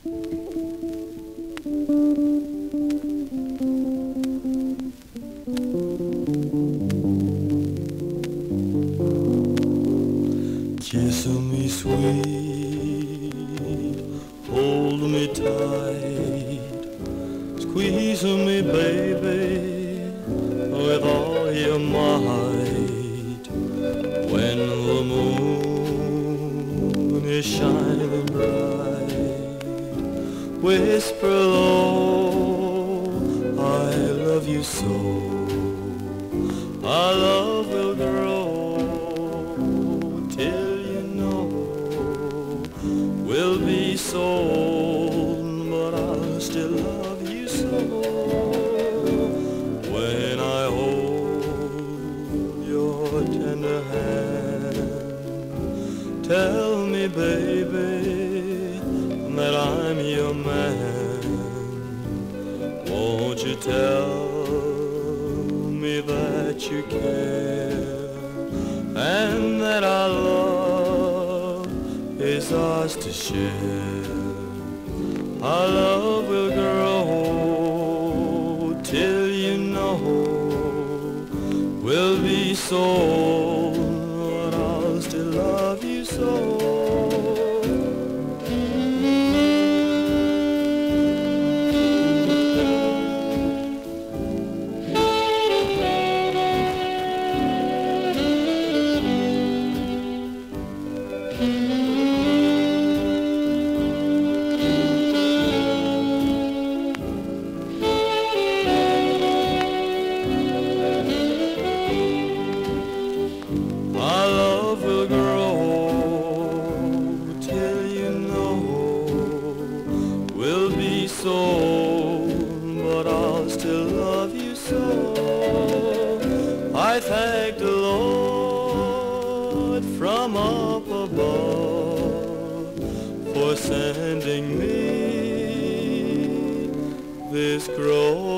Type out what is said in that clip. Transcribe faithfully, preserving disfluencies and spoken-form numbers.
Kiss me sweet, hold me tight, squeeze me baby with all your might. When the moon is shining bright, whisper low, I love you so. Our love will grow till we'll be sold, but I'll still love you so. When I hold your tender hand, tell me, baby, that I'm your man. Won't you tell me that you care and that I love is ours to share? Our love will grow till you know we'll be sold, but I'll still love you so. Our love will grow till you know we'll be sold, but I'll still love you so. I thank the Lord from up above for sending me this growth.